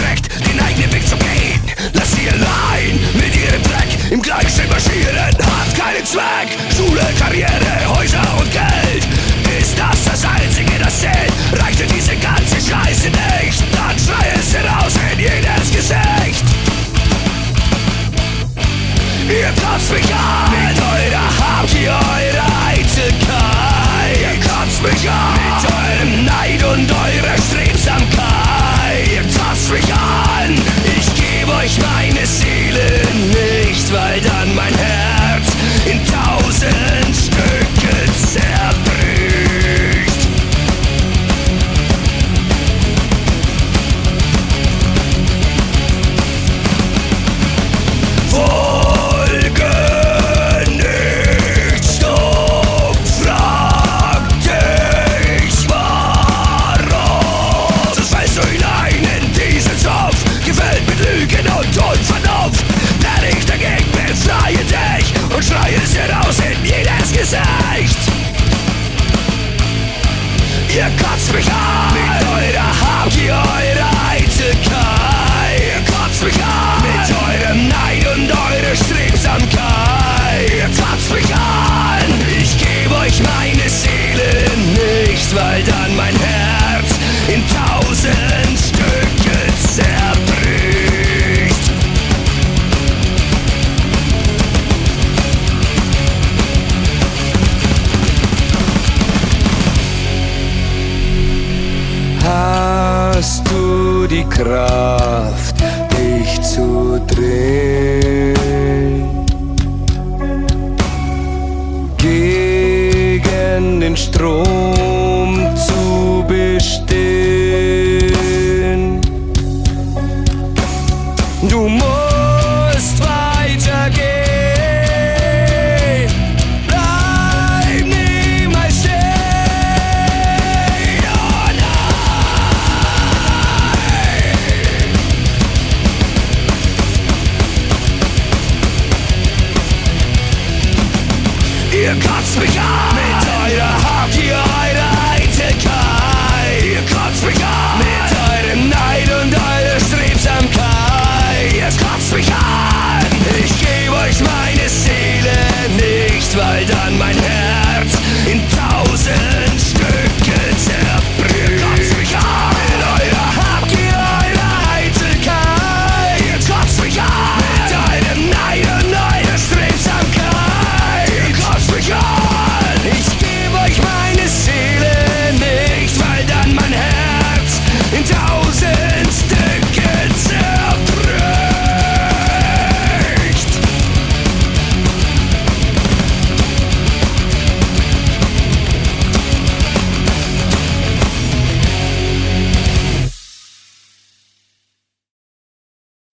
recht, den eigenen Weg zu gehen. Lass sie allein mit ihrem Dreck im Gleichschritt marschieren. Hat keinen Zweck, Schule, Karriere, Häuser und Geld. Ist das Einzige, das zählt? Reicht dir diese ganze Scheiße nicht? Dann schrei es heraus in jedes Gesicht. Ihr kotzt mich an mit eurer Habgier, eurer Eitelkeit. Ihr kotzt mich an mit eurem Neid und eurer Strebsamkeit. Ihr kotzt mich an, ich geb euch meine Seele nicht, weil dann mein Herz in 1000 Stücke zerbricht. Und schreie es heraus in jedes Gesicht. Ihr kotzt mich an mit eurer Habgier, eurer Eitelkeit. Ihr kotzt mich an mit eurem Neid und eurer Strebsamkeit. Ihr kotzt mich an, ich geb euch meine Seele nicht, weil dann mein Herz in 1000 Stücke zerbricht. Hast du die Kraft, dich zu drehen, gegen den Strom zu bestehen? Du musst